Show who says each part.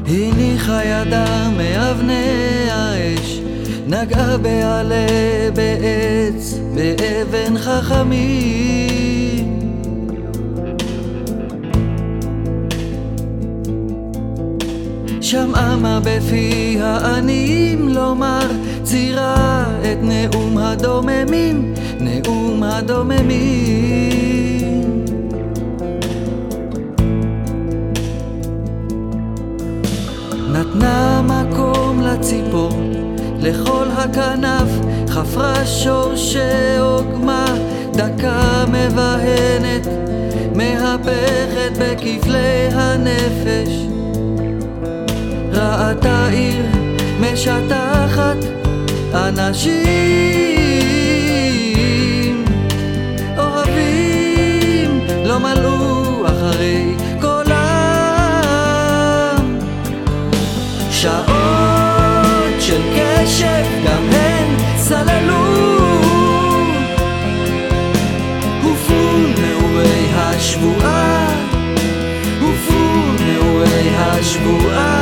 Speaker 1: הניחה ידה מאבני האש, נגעה בעלה, בעץ, באבן חכמים. שמעה מה בפי העניים לומר, צירה את נאום הדוממים, נאום הדוממים. נתנה מקום לציפור, לכל הכנף, חפרה שורשי עוגמה, דקה מבהנת, מהפכת בכפלי הנפש. ראתה עיר משטחת אנשים אוהבים, לא מלאו אחרי קולם. שעות של קשב גם הן סללו, הופו נעורי השבועה, הופו נעורי השבועה.